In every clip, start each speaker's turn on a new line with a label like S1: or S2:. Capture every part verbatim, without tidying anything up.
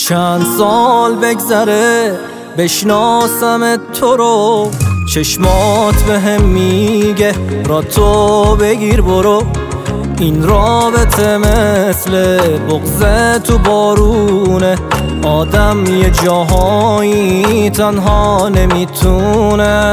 S1: چند سال بگذره بشناسم تو رو، چشمات به هم میگه را تو بگیر برو. این رابطه مثل بغض تو بارونه، آدم یه جاهایی تنها نمیتونه.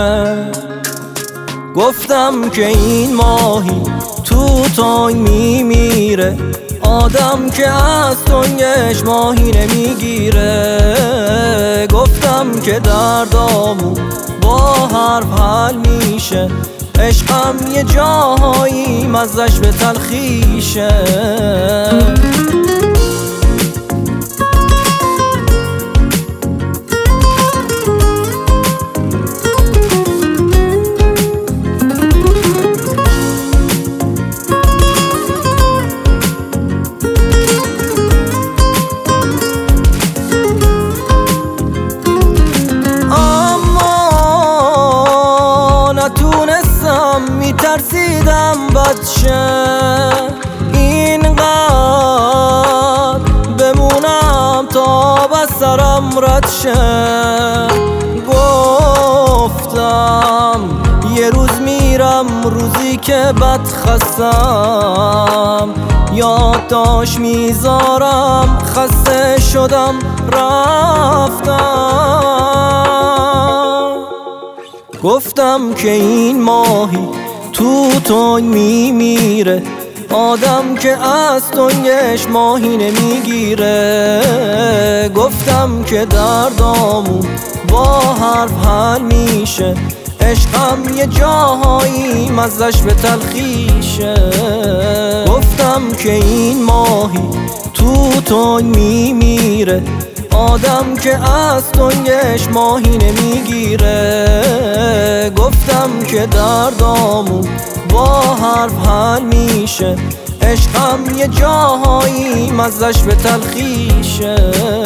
S1: گفتم که این ماهی تو تای میمیره، آدم که از تنگش ماهی نمیگیره. گفتم که دردامون با حرف حل میشه، عشقم یه جاهایی مزش به تلخیشه. نتونستم، میترسیدم بدشه اینقدر بمونم تا بسرم رد شه. گفتم یه روز میرم، روزی که بد خستم، یادداشت میذارم، خسته شدم رفتم. گفتم که این ماهی تو تنگ میمیره، آدم که از تنگش ماهی نمیگیره. گفتم که دردامون با حرف حل میشه، عشقم یه جاهایی مزش به تلخیشه. گفتم که این ماهی تو تنگ میمیره، آدم که از تنگش ماهی نمیگیره. گفتم که دردامون با حرف حل میشه، عشقم یه جاهایی مزش به تلخیشه.